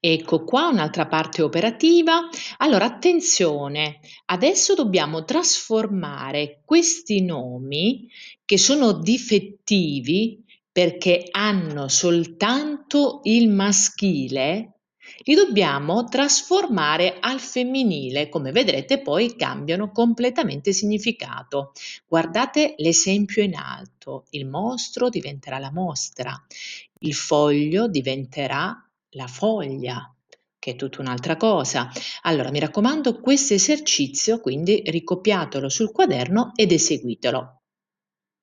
Ecco qua un'altra parte operativa. Allora attenzione, adesso dobbiamo trasformare questi nomi che sono difettivi perché hanno soltanto il maschile, li dobbiamo trasformare al femminile. Come vedrete poi cambiano completamente significato. Guardate l'esempio in alto: il mostro diventerà la mostra, il foglio diventerà la foglia, che è tutta un'altra cosa. Allora, mi raccomando, questo esercizio, quindi ricopiatelo sul quaderno ed eseguitelo.